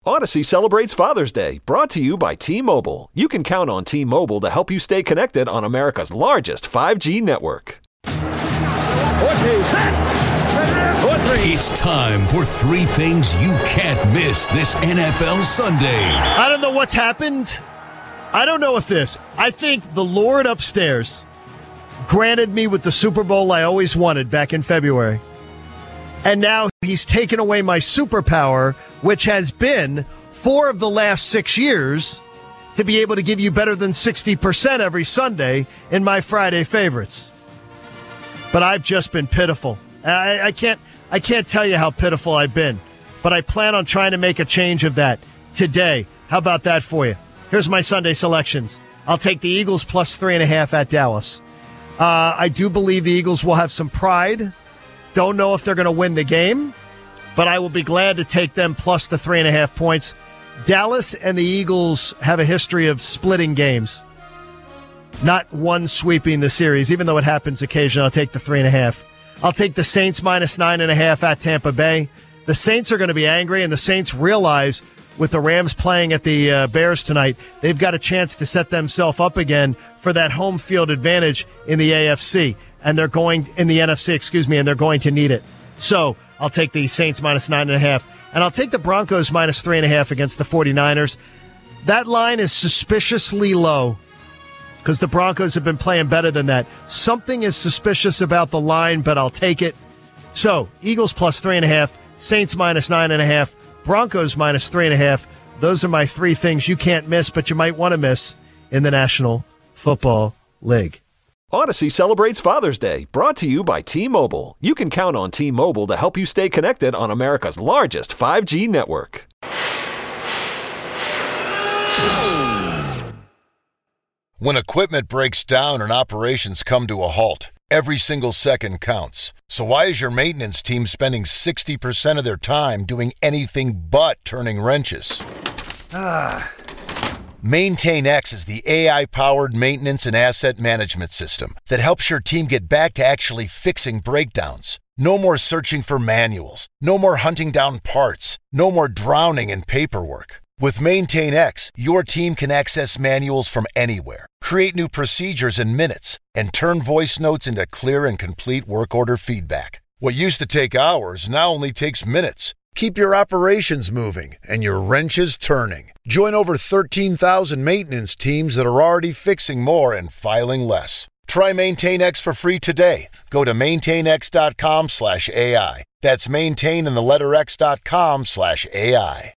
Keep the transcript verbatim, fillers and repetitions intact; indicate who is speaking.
Speaker 1: Odyssey celebrates Father's Day, brought to you by T-Mobile. You can count on T-Mobile to help you stay connected on America's largest five G network.
Speaker 2: It's time for three things you can't miss this N F L Sunday.
Speaker 3: I don't know what's happened. I don't know if this. I think the Lord upstairs granted me with the Super Bowl I always wanted back in February. And now he's taken away my superpower, which has been four of the last six years to be able to give you better than sixty percent every Sunday in my Friday favorites. But I've just been pitiful. I, I can't I can't tell you how pitiful I've been. But I plan on trying to make a change of that today. How about that for you? Here's my Sunday selections. I'll take the Eagles plus three and a half at Dallas. Uh, I do believe the Eagles will have some pride. Don't know if they're going to win the game, but I will be glad to take them plus the three and a half points. Dallas and the Eagles have a history of splitting games, not one sweeping the series. Even though it happens occasionally, I'll take the three and a half. I'll take the Saints minus nine and a half at Tampa Bay. The Saints are going to be angry, and the Saints realize with the Rams playing at the uh, Bears tonight, they've got a chance to set themselves up again for that home field advantage in the A F C. And they're going in the N F C, excuse me, and they're going to need it. So I'll take the Saints minus nine and a half. And I'll take the Broncos minus three and a half against the 49ers. That line is suspiciously low because the Broncos have been playing better than that. Something is suspicious about the line, but I'll take it. So Eagles plus three and a half, Saints minus nine and a half, Broncos minus three and a half. Those are my three things you can't miss, but you might want to miss in the National Football League.
Speaker 1: Odyssey celebrates Father's Day, brought to you by T-Mobile. You can count on T-Mobile to help you stay connected on America's largest five G network.
Speaker 4: When equipment breaks down and operations come to a halt, every single second counts. So why is your maintenance team spending sixty percent of their time doing anything but turning wrenches? Ah. MaintainX is the A I-powered maintenance and asset management system that helps your team get back to actually fixing breakdowns. No more searching for manuals. No more hunting down parts. No more drowning in paperwork. With MaintainX, your team can access manuals from anywhere, create new procedures in minutes, and turn voice notes into clear and complete work order feedback. What used to take hours now only takes minutes. Keep your operations moving and your wrenches turning. Join over thirteen thousand maintenance teams that are already fixing more and filing less. Try MaintainX for free today. Go to maintainx.com slash AI. That's maintain in the letter X dot com slash AI.